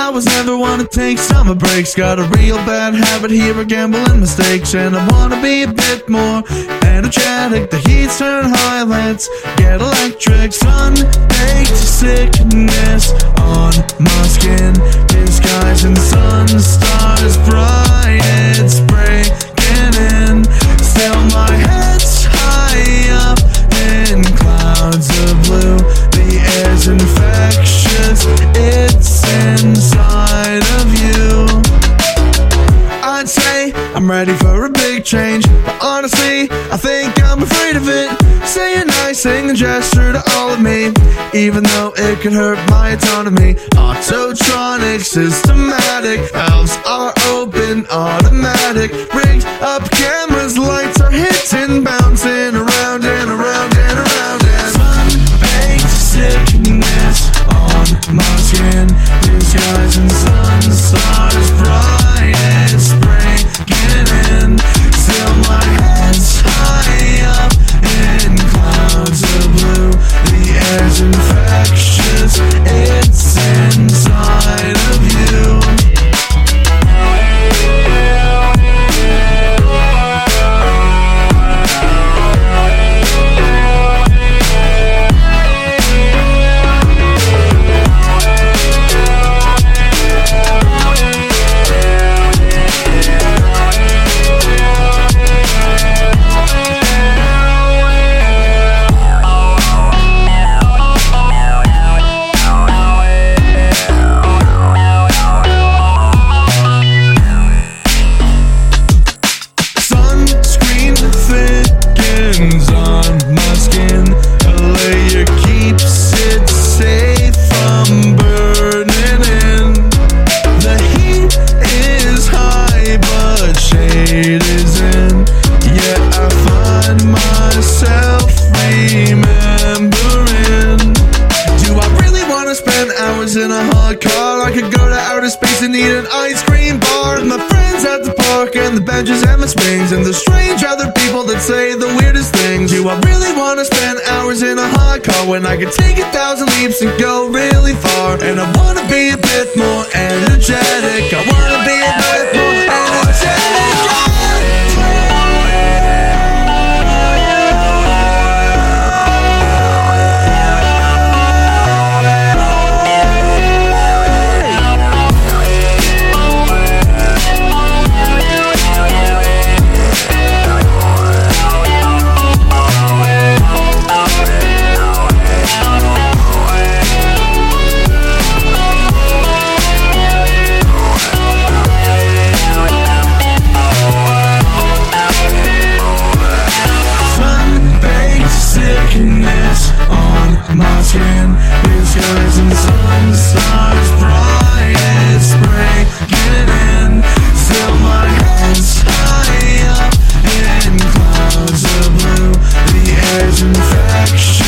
I was never one to take summer breaks. Got a real bad habit here of gambling mistakes, and I wanna be a bit more energetic. The heat's turn high, let's get electric. Sun-baked sickness on my skin, disguising sun stars bright. It's breaking in, still my head's high up in clouds of blue. The air's infectious, it's inside of you. I'd say I'm ready for a big change, but honestly, I think I'm afraid of it. Say a nice thing and gesture to all of me, even though it could hurt my autonomy. Autotronic, systematic, valves are open, automatic. Rigged up cameras, lights are hitting, bouncing around and around and around. And sun-baked sickness on my skin, disguising sun stars bright. It's breaking in, still my head's high up in clouds of blue. The air's infectious, it's inside of you. On my skin, a layer keeps it safe from burning in. The heat is high, but shade is in. Yet I find myself remembering. Do I really want to spend hours in a hot car? I could go to outer space and eat an ice cream bar with my friends at the park and the benches and the swings and the strange other people that say the weirdest things. Do I really want to spend hours in a hot car when I could take 1,000 leaps and go really far? And I want to be a bit more energetic. I want to be a bit more energetic. On my skin, disguising sun stars bright. It's breaking in, still my head's high up in clouds of blue. The air's infectious.